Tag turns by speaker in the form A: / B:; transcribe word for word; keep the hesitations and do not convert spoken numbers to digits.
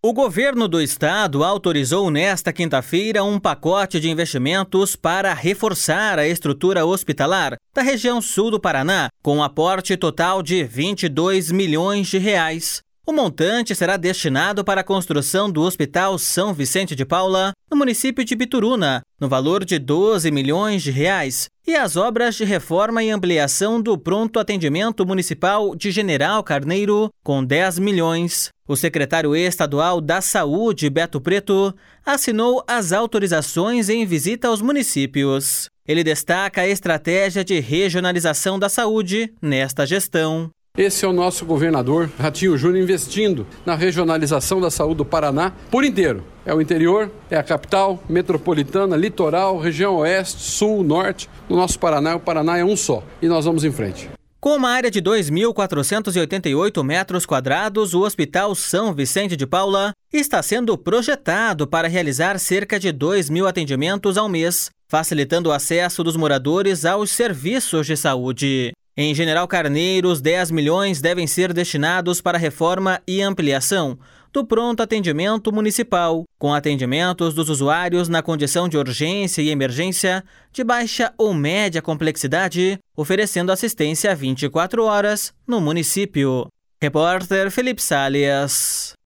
A: O governo do estado autorizou nesta quinta-feira um pacote de investimentos para reforçar a estrutura hospitalar da região sul do Paraná, com um aporte total de vinte e dois milhões de reais. O montante será destinado para a construção do Hospital São Vicente de Paula, no município de Bituruna, no valor de doze milhões de reais, e as obras de reforma e ampliação do Pronto Atendimento Municipal de General Carneiro, com dez milhões. O secretário estadual da Saúde, Beto Preto, assinou as autorizações em visita aos municípios. Ele destaca a estratégia de regionalização da saúde nesta gestão.
B: Esse é o nosso governador, Ratinho Júnior, investindo na regionalização da saúde do Paraná por inteiro. É o interior, é a capital, metropolitana, litoral, região oeste, sul, norte. No nosso Paraná, o Paraná é um só e nós vamos em frente.
A: Com uma área de dois mil quatrocentos e oitenta e oito metros quadrados, o Hospital São Vicente de Paula está sendo projetado para realizar cerca de dois mil atendimentos ao mês, facilitando o acesso dos moradores aos serviços de saúde. Em General Carneiro, os dez milhões devem ser destinados para reforma e ampliação do Pronto Atendimento Municipal, com atendimentos dos usuários na condição de urgência e emergência de baixa ou média complexidade, oferecendo assistência vinte e quatro horas no município. Repórter Felipe Salles.